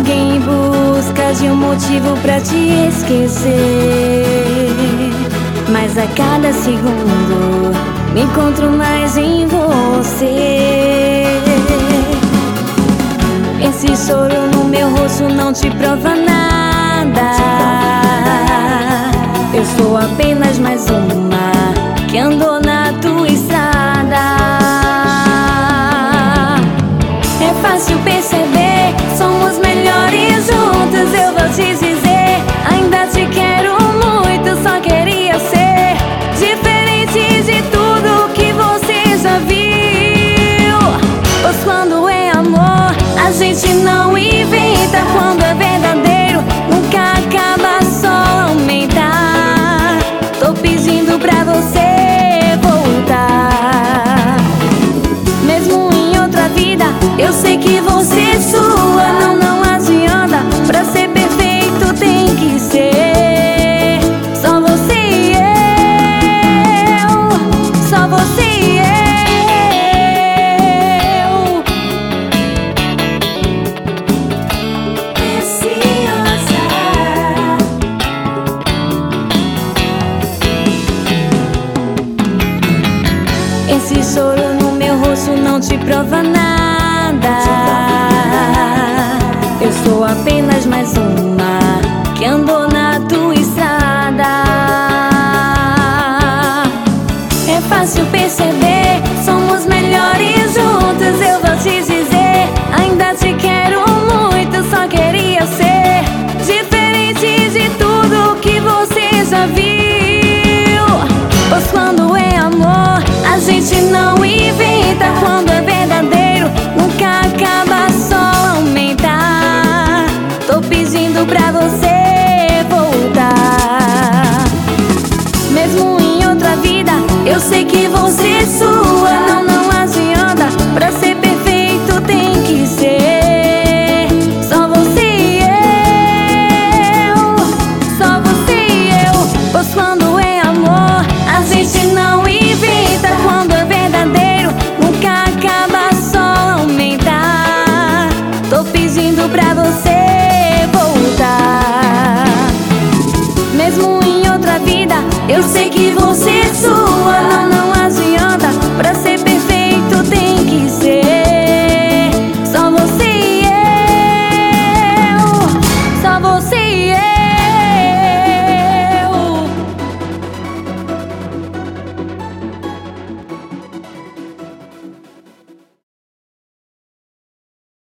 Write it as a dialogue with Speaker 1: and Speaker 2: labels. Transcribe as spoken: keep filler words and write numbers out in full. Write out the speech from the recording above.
Speaker 1: alguém em busca de um motivo pra te esquecer, mas a cada segundo me encontro mais em você. Esse choro no meu rosto não te prova nada. Eu sou apenas mais uma que andou na tua estrada. É fácil perceber, somos melhores juntos. Eu vou te dizer, ainda te quero muito. Só queria ser diferente de tudo que você já viu. Pois quando é amor, a gente não inventa. Quando é verdadeiro, nunca acaba, só aumentar. Tô pedindo pra você voltar. Mesmo em outra vida, eu sei que você é sua. Não, não adianta, pra ser perfeito tem que ser só você e eu, só você e eu. Preciosa. Esse choro no meu rosto não te prova nada. Eu sou apenas mais uma que andou na tua estrada. É fácil perceber,